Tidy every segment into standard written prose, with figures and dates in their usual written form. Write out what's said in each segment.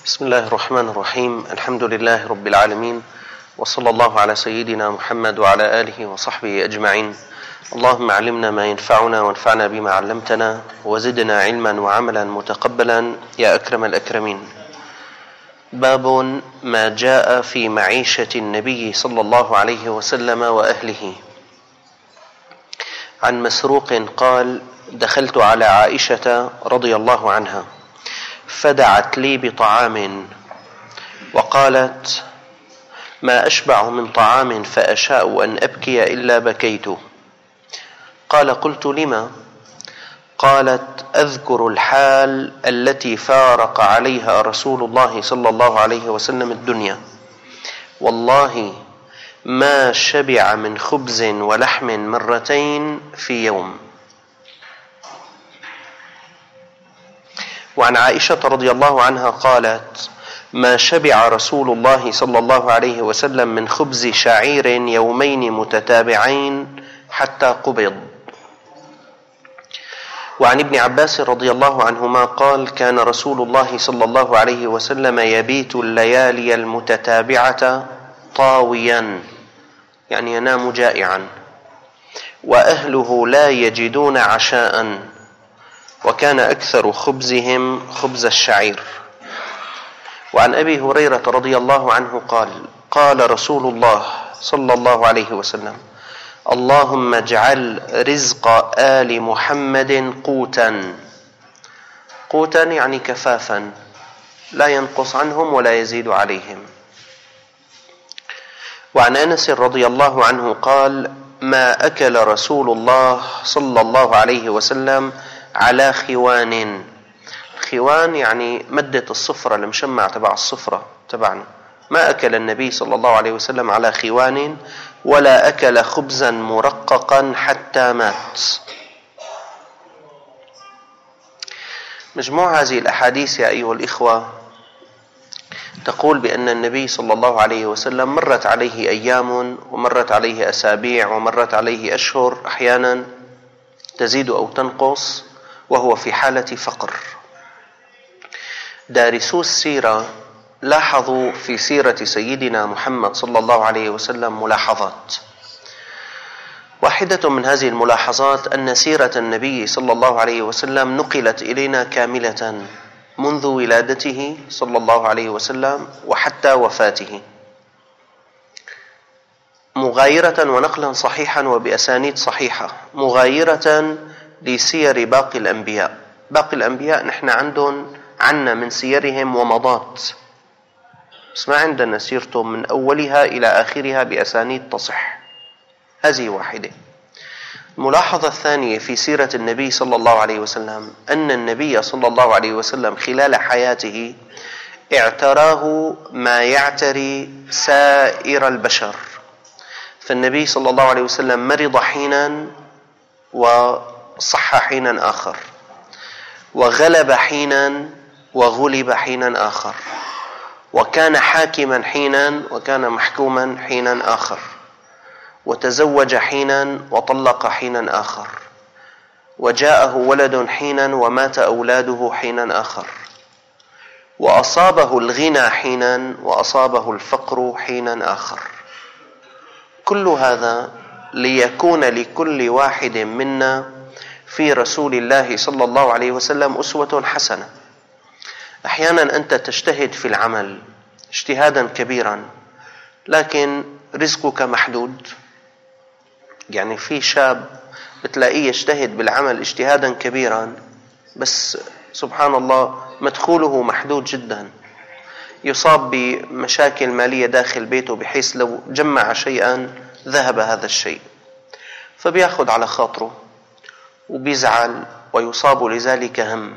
بسم الله الرحمن الرحيم. الحمد لله رب العالمين، وصلى الله على سيدنا محمد وعلى آله وصحبه أجمعين. اللهم علمنا ما ينفعنا وانفعنا بما علمتنا وزدنا علما وعملا متقبلا يا أكرم الأكرمين. باب ما جاء في معيشة النبي صلى الله عليه وسلم وأهله. عن مسروق قال: دخلت على عائشة رضي الله عنها فدعت لي بطعام وقالت: ما أشبع من طعام فأشاء أن أبكي إلا بكيت. قال: قلت: لما؟ قالت: أذكر الحال التي فارق عليها رسول الله صلى الله عليه وسلم الدنيا، والله ما شبع من خبز ولحم مرتين في يوم. وعن عائشة رضي الله عنها قالت: ما شبع رسول الله صلى الله عليه وسلم من خبز شعير يومين متتابعين حتى قبض. وعن ابن عباس رضي الله عنهما قال: كان رسول الله صلى الله عليه وسلم يبيت الليالي المتتابعة طاويا، يعني ينام جائعا، وأهله لا يجدون عشاء، وكان أكثر خبزهم خبز الشعير. وعن أبي هريرة رضي الله عنه قال: قال رسول الله صلى الله عليه وسلم: اللهم اجعل رزق آل محمد قوتا. قوتا يعني كفافا، لا ينقص عنهم ولا يزيد عليهم. وعن أنس رضي الله عنه قال: ما أكل رسول الله صلى الله عليه وسلم على خوان. خوان يعني مدة الصفرة، المشمع تبع الصفرة تبعنا. ما أكل النبي صلى الله عليه وسلم على خوان ولا أكل خبزا مرققا حتى مات. مجموع هذه الأحاديث يا أيها الإخوة تقول بأن النبي صلى الله عليه وسلم مرت عليه أيام ومرت عليه أسابيع ومرت عليه أشهر، أحيانا تزيد أو تنقص، وهو في حالة فقر. دارسو السيرة لاحظوا في سيرة سيدنا محمد صلى الله عليه وسلم ملاحظات. واحدة من هذه الملاحظات أن سيرة النبي صلى الله عليه وسلم نقلت إلينا كاملة منذ ولادته صلى الله عليه وسلم وحتى وفاته، مغايرة ونقلا صحيحا وبأسانيد صحيحة، مغايرة لسير باقي الأنبياء. باقي الأنبياء نحن عنا من سيرهم ومضات، بس ما عندنا سيرتهم من أولها إلى آخرها بأسانيد تصح. هذه واحدة. الملاحظة الثانية في سيرة النبي صلى الله عليه وسلم أن النبي صلى الله عليه وسلم خلال حياته اعتراه ما يعتري سائر البشر. فالنبي صلى الله عليه وسلم مرض حينا وصح حينا آخر، وغلب حينا وغلب حينا آخر، وكان حاكما حينا وكان محكوما حينا آخر، وتزوج حينا وطلق حينا آخر، وجاءه ولد حينا ومات أولاده حينا آخر، وأصابه الغنى حينا وأصابه الفقر حينا آخر. كل هذا ليكون لكل واحد منا في رسول الله صلى الله عليه وسلم أسوة حسنة. أحيانا أنت تجتهد في العمل اجتهادا كبيرا، لكن رزقك محدود. يعني في شاب بتلاقيه يجتهد بالعمل اجتهادا كبيرا، بس سبحان الله مدخوله محدود جدا، يصاب بمشاكل مالية داخل بيته بحيث لو جمع شيئا ذهب هذا الشيء، فبيأخذ على خاطره وبيزعل ويصاب لذلك هم.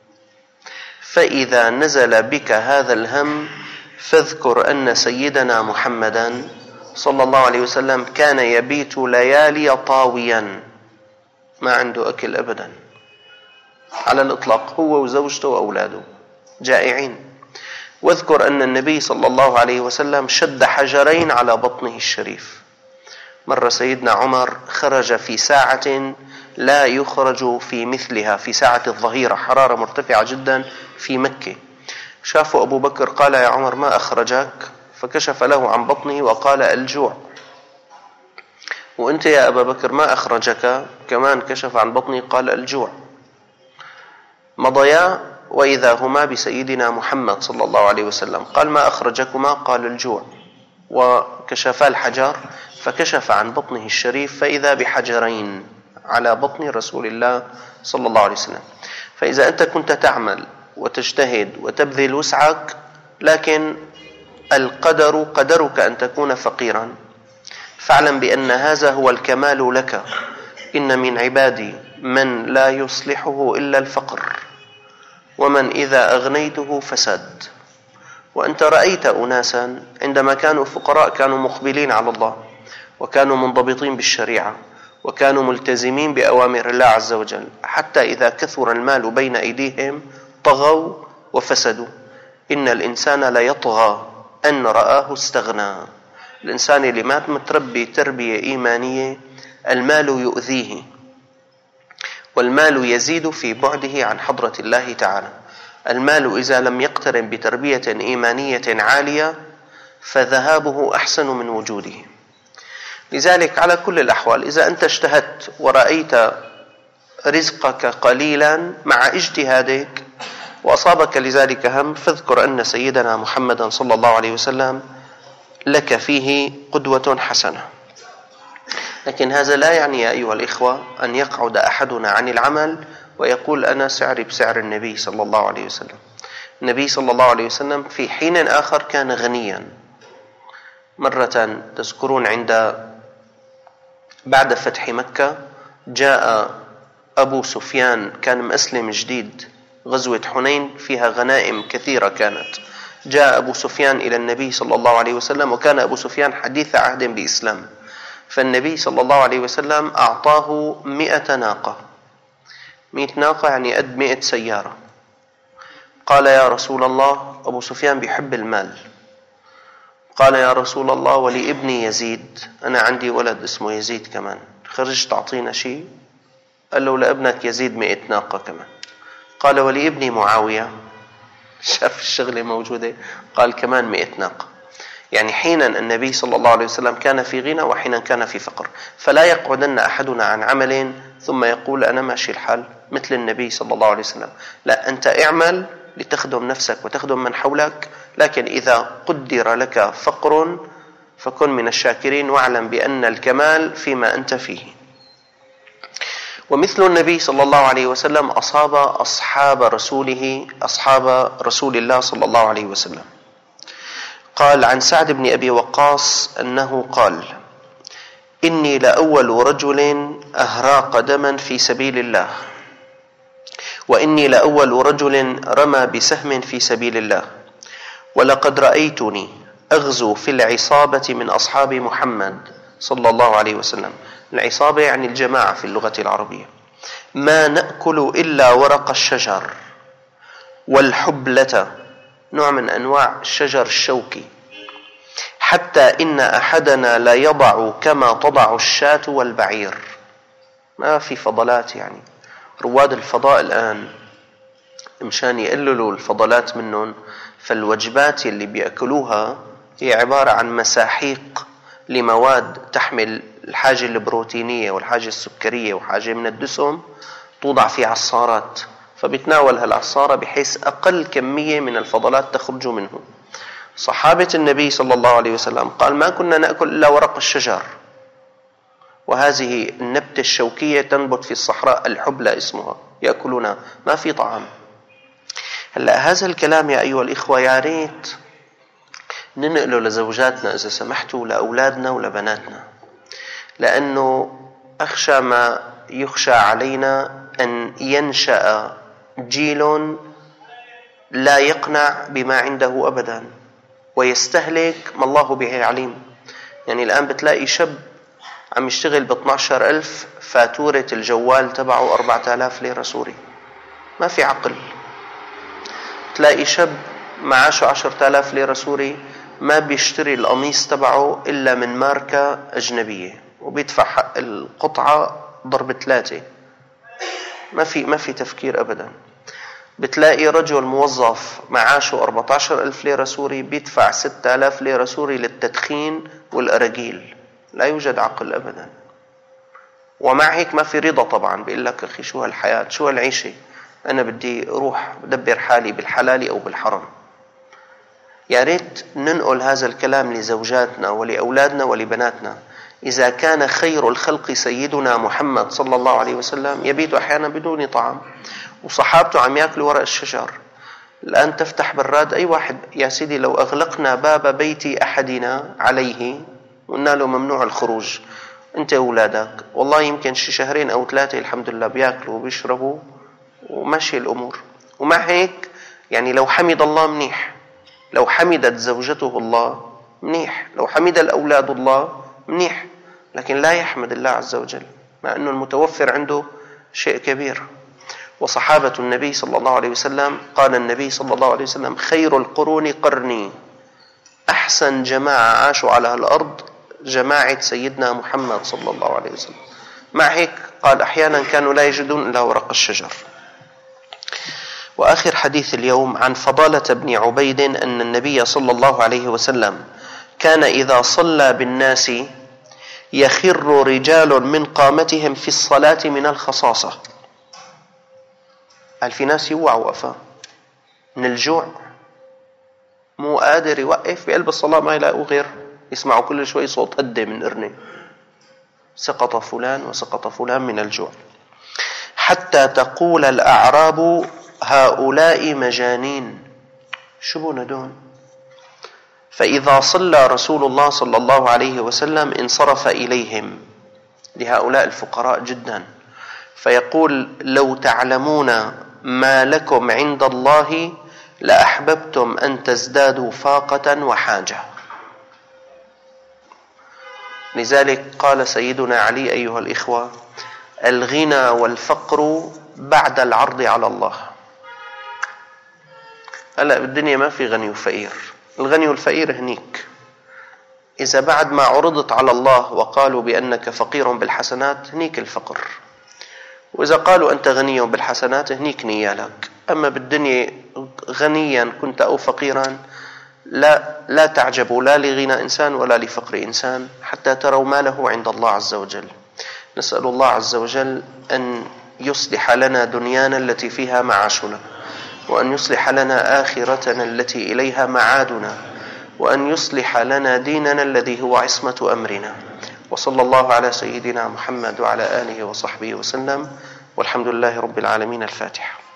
فإذا نزل بك هذا الهم فاذكر أن سيدنا محمدا صلى الله عليه وسلم كان يبيت ليالي طاويا، ما عنده أكل أبدا على الإطلاق، هو وزوجته وأولاده جائعين. واذكر أن النبي صلى الله عليه وسلم شد حجرين على بطنه الشريف. مرة سيدنا عمر خرج في ساعة لا يخرج في مثلها، في ساعة الظهيرة، حرارة مرتفعة جدا في مكة، شافوا أبو بكر قال يا عمر ما أخرجك؟ فكشف له عن بطنه وقال الجوع. وأنت يا أبا بكر ما أخرجك؟ كمان كشف عن بطنه قال الجوع. مضيا وإذا هما بسيدنا محمد صلى الله عليه وسلم، قال ما أخرجكما؟ قال الجوع. وكشفا الحجر فكشف عن بطنه الشريف فإذا بحجرين على بطن رسول الله صلى الله عليه وسلم. فإذا أنت كنت تعمل وتجتهد وتبذل وسعك، لكن القدر قدرك أن تكون فقيرا، فاعلم بأن هذا هو الكمال لك. إن من عبادي من لا يصلحه إلا الفقر، ومن إذا أغنيته فسد. وأنت رأيت أناسا عندما كانوا فقراء كانوا مقبلين على الله، وكانوا منضبطين بالشريعة، وكانوا ملتزمين بأوامر الله عز وجل، حتى إذا كثر المال بين أيديهم طغوا وفسدوا. إن الإنسان لا يطغى أن رآه استغنى. الإنسان اللي ما متربي تربية إيمانية المال يؤذيه، والمال يزيد في بعده عن حضرة الله تعالى. المال إذا لم يقترن بتربية إيمانية عالية فذهابه أحسن من وجوده. لذلك على كل الأحوال إذا أنت اجتهدت ورأيت رزقك قليلا مع اجتهادك وأصابك لذلك هم، فاذكر أن سيدنا محمدا صلى الله عليه وسلم لك فيه قدوة حسنة. لكن هذا لا يعني يا أيها الإخوة أن يقعد أحدنا عن العمل ويقول أنا سعري بسعر النبي صلى الله عليه وسلم. النبي صلى الله عليه وسلم في حين آخر كان غنيا. مرة تذكرون بعد فتح مكة جاء أبو سفيان، كان مسلم جديد، غزوة حنين فيها غنائم كثيرة كانت. جاء أبو سفيان إلى النبي صلى الله عليه وسلم، وكان أبو سفيان حديث عهد بإسلام، فالنبي صلى الله عليه وسلم أعطاه 100 ناقة. 100 ناقة يعني قد 100 سيارة. قال يا رسول الله، أبو سفيان بيحب المال، قال يا رسول الله ولابني يزيد، أنا عندي ولد اسمه يزيد كمان، خرج تعطينا شيء؟ قال له لابنك يزيد 100 ناقة كمان. قال ولابني معاوية، شاف الشغلة موجودة، قال كمان 100 ناقة. يعني حينا النبي صلى الله عليه وسلم كان في غنى وحينا كان في فقر. فلا يقعدن أحدنا عن عمل ثم يقول أنا ماشي الحال مثل النبي صلى الله عليه وسلم. لا، أنت اعمل لتخدم نفسك وتخدم من حولك، لكن إذا قدر لك فقر فكن من الشاكرين، واعلم بأن الكمال فيما أنت فيه. ومثل النبي صلى الله عليه وسلم أصاب أصحاب رسول الله صلى الله عليه وسلم. قال عن سعد بن أبي وقاص أنه قال إني لأول رجل أهراق دما في سبيل الله، وإني لأول رجل رمى بسهم في سبيل الله، ولقد رأيتني أغزو في العصابة من أصحاب محمد صلى الله عليه وسلم. العصابة يعني الجماعة في اللغة العربية. ما نأكل إلا ورق الشجر والحبلة، نوع من أنواع الشجر الشوكي، حتى إن أحدنا لا يضع كما تضع الشاة والبعير. ما في فضلات، يعني رواد الفضاء الآن مشان يقللوا الفضلات منهم، فالوجبات اللي بيأكلوها هي عبارة عن مساحيق لمواد تحمل الحاجة البروتينية والحاجة السكرية وحاجة من الدسم، توضع في عصارات، فبتناول هالعصارة بحيث أقل كمية من الفضلات تخرج منه. صحابة النبي صلى الله عليه وسلم قال ما كنا نأكل إلا ورق الشجر، وهذه النبتة الشوكية تنبت في الصحراء، الحبلة اسمها، يأكلونها، ما في طعام. هلأ هذا الكلام يا أيها الإخوة يا ريت ننقله لزوجاتنا إذا سمحتوا، لأولادنا ولبناتنا، لأنه أخشى ما يخشى علينا أن ينشأ جيل لا يقنع بما عنده أبدا ويستهلك ما الله به عليم. يعني الآن بتلاقي شاب عم يشتغل ب12,000 فاتورة الجوال تبعه 4,000 ليرة سوري، ما في عقل. تلاقي شاب معاشه 10,000 ليرة سوري ما بيشتري القميص تبعه إلا من ماركة أجنبية وبيدفع حق القطعة ضرب 3. ما في تفكير أبدا. بتلاقي رجل موظف معاشه 14,000 ليرة سوري بيدفع 6,000 ليرة سوري للتدخين والأراجيل. لا يوجد عقل أبدا. ومع هيك ما في رضا طبعا. بيقول لك أخي شو هالحياة، شو هالعيشة، أنا بدي أروح بدبر حالي بالحلال أو بالحرام. يا ريت ننقل هذا الكلام لزوجاتنا ولأولادنا ولبناتنا. إذا كان خير الخلق سيدنا محمد صلى الله عليه وسلم يبيت أحيانا بدون طعام، وصحابته عم يأكلوا ورق الشجر. الآن تفتح براد أي واحد، يا سيدي لو أغلقنا باب بيت أحدنا عليه وقلنا له ممنوع الخروج أنت وأولادك، والله يمكن شي 2 أو 3 الحمد لله بيأكلوا وبيشربوا وماشي الأمور. ومع هيك يعني لو حمد الله منيح، لو حمدت زوجته الله منيح، لو حمد الأولاد الله منيح، لكن لا يحمد الله عز وجل مع أنه المتوفر عنده شيء كبير. وصحابة النبي صلى الله عليه وسلم، قال النبي صلى الله عليه وسلم: خير القرون قرني. أحسن جماعة عاشوا على الأرض جماعة سيدنا محمد صلى الله عليه وسلم. مع هيك قال أحيانا كانوا لا يجدون إلا ورق الشجر. وآخر حديث اليوم عن فضالة بن عبيد أن النبي صلى الله عليه وسلم كان إذا صلى بالناس يخر رجال من قامتهم في الصلاة من الخصاصة. قال في ناس يوعوا وقفا من الجوع، مو قادر يوقف بقلب الصلاة، ما يلاقوا غير يسمعوا كل شوي صوت قدة من قرنة، سقط فلان وسقط فلان من الجوع، حتى تقول الأعراب: هؤلاء مجانين، شو بونا دون؟ فإذا صلى رسول الله صلى الله عليه وسلم انصرف إليهم، لهؤلاء الفقراء جدا، فيقول: لو تعلمون ما لكم عند الله لأحببتم أن تزدادوا فاقة وحاجة. لذلك قال سيدنا علي: أيها الإخوة، الغنى والفقر بعد العرض على الله. هلأ بالدنيا ما في غني وفقير، الغني والفقير هنيك. إذا بعد ما عرضت على الله وقالوا بأنك فقير بالحسنات، هنيك الفقر. وإذا قالوا أنت غني بالحسنات، هنيك نيالك. أما بالدنيا غنيا كنت أو فقيرا، لا تعجبوا لا لغنى إنسان ولا لفقر إنسان حتى تروا ما له عند الله عز وجل. نسأل الله عز وجل أن يصلح لنا دنيانا التي فيها معاشنا، وأن يصلح لنا آخرتنا التي إليها معادنا، وأن يصلح لنا ديننا الذي هو عصمة أمرنا. وصلى الله على سيدنا محمد وعلى آله وصحبه وسلم، والحمد لله رب العالمين. الفاتحة.